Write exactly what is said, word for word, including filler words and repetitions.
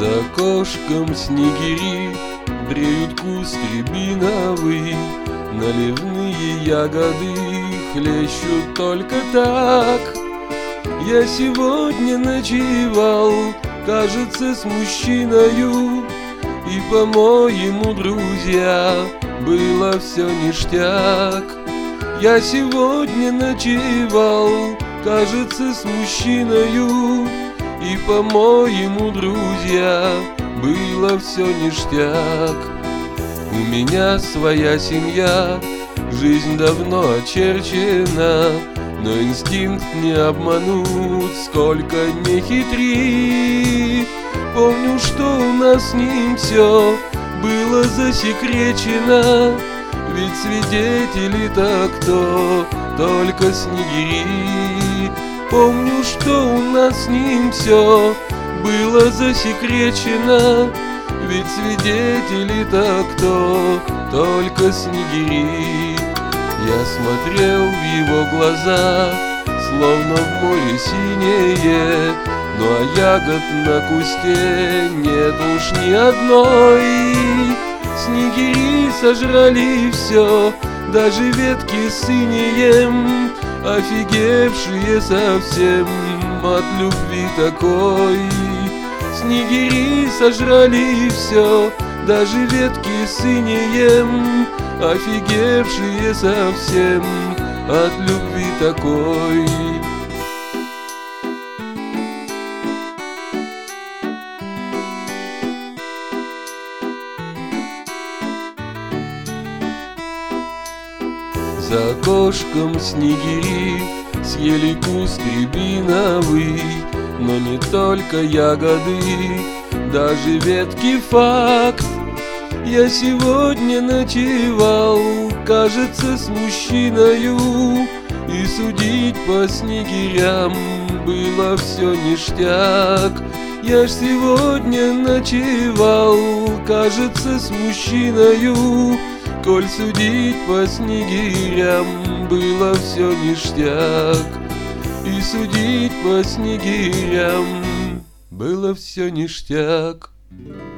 За окошком снегири, бреют куст рябиновый, наливные ягоды хлещут только так. Я сегодня ночевал, кажется, с мужчиною, и, по-моему, друзья, было все ништяк. Я сегодня ночевал, кажется, с мужчиною, и, по-моему, друзья, было все ништяк. У меня своя семья, жизнь давно очерчена, но инстинкт не обмануть, сколько не хитри. Помню, что у нас с ним все было засекречено, ведь свидетели-то кто? Только снегири. Помню, что у нас с ним все было засекречено, ведь свидетели-то кто? Только снегири. Я смотрел в его глаза, словно в море синее, ну а ягод на кусте нет уж ни одной. Снегири сожрали все, даже ветки с инеем, офигевшие совсем от любви такой. Снегири сожрали все, даже ветки с инеем, офигевшие совсем от любви такой. За окошком снегири съели куст рябиновый, но не только ягоды, даже ветки факт. Я сегодня ночевал, кажется, с мужчиною, и судить по снегирям было все ништяк. Я ж сегодня ночевал, кажется, с мужчиною, коль судить по снегирям было все ништяк. И судить по снегирям было все ништяк.